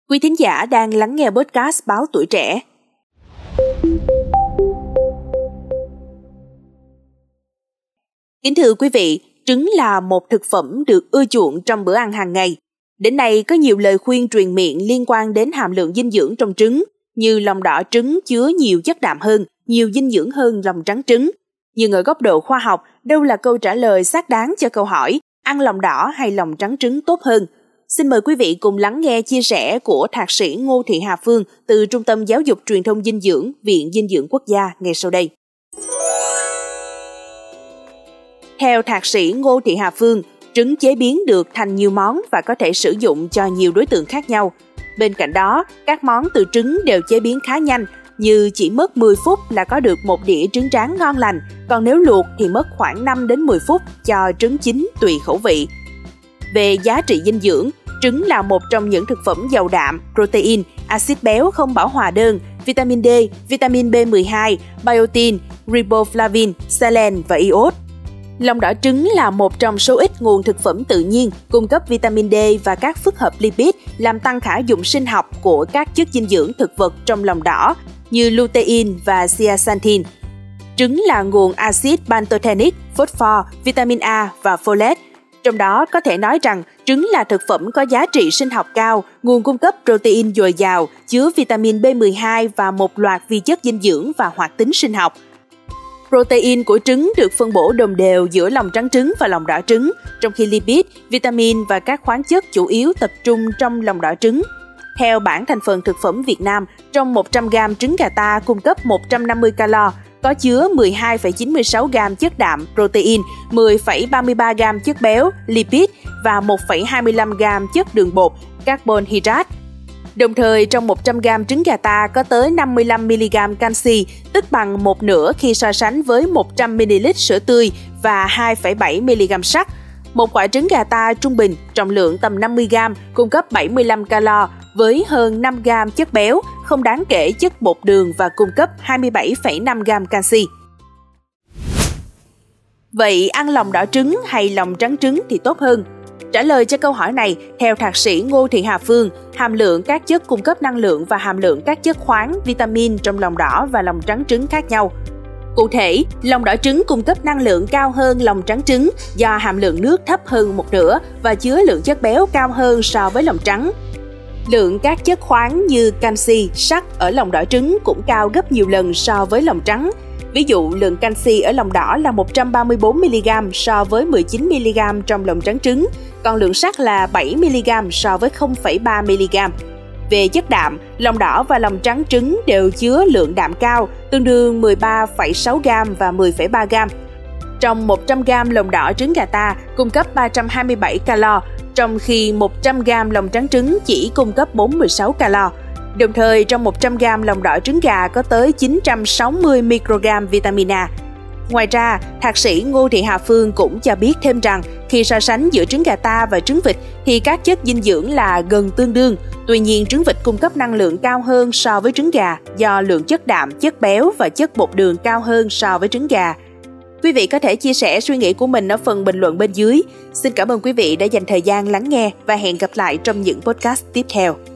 Quý thính giả đang lắng nghe podcast Báo Tuổi Trẻ. Kính thưa quý vị, trứng là một thực phẩm được ưa chuộng trong bữa ăn hàng ngày. Đến nay có nhiều lời khuyên truyền miệng liên quan đến hàm lượng dinh dưỡng trong trứng, như lòng đỏ trứng chứa nhiều chất đạm hơn, nhiều dinh dưỡng hơn lòng trắng trứng. Nhưng ở góc độ khoa học, đâu là câu trả lời xác đáng cho câu hỏi ăn lòng đỏ hay lòng trắng trứng tốt hơn? Xin mời quý vị cùng lắng nghe chia sẻ của Thạc sĩ Ngô Thị Hà Phương từ Trung tâm Giáo dục Truyền thông Dinh dưỡng, Viện Dinh dưỡng Quốc gia ngay sau đây. Theo Thạc sĩ Ngô Thị Hà Phương, trứng chế biến được thành nhiều món và có thể sử dụng cho nhiều đối tượng khác nhau. Bên cạnh đó, các món từ trứng đều chế biến khá nhanh, như chỉ mất 10 phút là có được một đĩa trứng rán ngon lành, còn nếu luộc thì mất khoảng 5 đến 10 phút cho trứng chín tùy khẩu vị. Về giá trị dinh dưỡng, trứng là một trong những thực phẩm giàu đạm, protein, axit béo không bão hòa đơn, vitamin D, vitamin B12, biotin, riboflavin, selen và iốt. Lòng đỏ trứng là một trong số ít nguồn thực phẩm tự nhiên cung cấp vitamin D và các phức hợp lipid làm tăng khả dụng sinh học của các chất dinh dưỡng thực vật trong lòng đỏ như lutein và zeaxanthin. Trứng là nguồn axit pantothenic, phosphor, vitamin A và folate. Trong đó có thể nói rằng trứng là thực phẩm có giá trị sinh học cao, nguồn cung cấp protein dồi dào, chứa vitamin B12 và một loạt vi chất dinh dưỡng và hoạt tính sinh học. Protein của trứng được phân bổ đồng đều giữa lòng trắng trứng và lòng đỏ trứng, trong khi lipid, vitamin và các khoáng chất chủ yếu tập trung trong lòng đỏ trứng. Theo bảng thành phần thực phẩm Việt Nam, trong 100 g trứng gà ta cung cấp 150 calo, có chứa 12,96 g chất đạm, protein, 10,33 g chất béo, lipid và 1,25 g chất đường bột, carbon hydrate. Đồng thời, trong 100 g trứng gà ta có tới 55 mg canxi, tức bằng một nửa khi so sánh với 100 ml sữa tươi và 2,7 mg sắt. Một quả trứng gà ta trung bình, trọng lượng tầm 50 g, cung cấp 75 calo với hơn 5 g chất béo, không đáng kể chất bột đường và cung cấp 27,5 g canxi. Vậy ăn lòng đỏ trứng hay lòng trắng trứng thì tốt hơn? Trả lời cho câu hỏi này, theo Thạc sĩ Ngô Thị Hà Phương, hàm lượng các chất cung cấp năng lượng và hàm lượng các chất khoáng, vitamin trong lòng đỏ và lòng trắng trứng khác nhau. Cụ thể, lòng đỏ trứng cung cấp năng lượng cao hơn lòng trắng trứng do hàm lượng nước thấp hơn một nửa và chứa lượng chất béo cao hơn so với lòng trắng. Lượng các chất khoáng như canxi, sắt ở lòng đỏ trứng cũng cao gấp nhiều lần so với lòng trắng. Ví dụ, lượng canxi ở lòng đỏ là 134 mg so với 19 mg trong lòng trắng trứng, còn lượng sắt là 7 mg so với 0,3 mg. Về chất đạm, lòng đỏ và lòng trắng trứng đều chứa lượng đạm cao, tương đương 13,6 g và 10,3 g. Trong 100 g lòng đỏ trứng gà ta cung cấp 327 calo, trong khi 100 g lòng trắng trứng chỉ cung cấp 46 calo. Đồng thời, trong 100 g lòng đỏ trứng gà có tới 960 microgram vitamin A. Ngoài ra, Thạc sĩ Ngô Thị Hà Phương cũng cho biết thêm rằng khi so sánh giữa trứng gà ta và trứng vịt thì các chất dinh dưỡng là gần tương đương. Tuy nhiên, trứng vịt cung cấp năng lượng cao hơn so với trứng gà do lượng chất đạm, chất béo và chất bột đường cao hơn so với trứng gà. Quý vị có thể chia sẻ suy nghĩ của mình ở phần bình luận bên dưới. Xin cảm ơn quý vị đã dành thời gian lắng nghe và hẹn gặp lại trong những podcast tiếp theo.